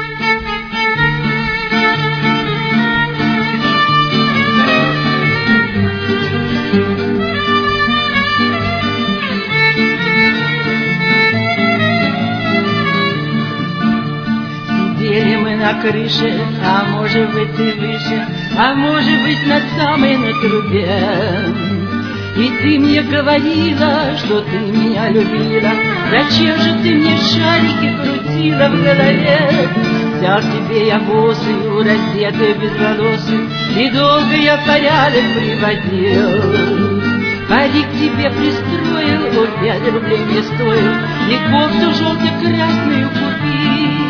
На крыше, а может быть и выше, а может быть над самой на трубе. И ты мне говорила, что ты меня любила, зачем же ты мне шарики крутила в голове? Взял себе я босую, раздетую, безволосую, и долго я порядок приводил. Парик тебе пристроил, вот 5 рублей мне стоил, и кофту желто-красную купил.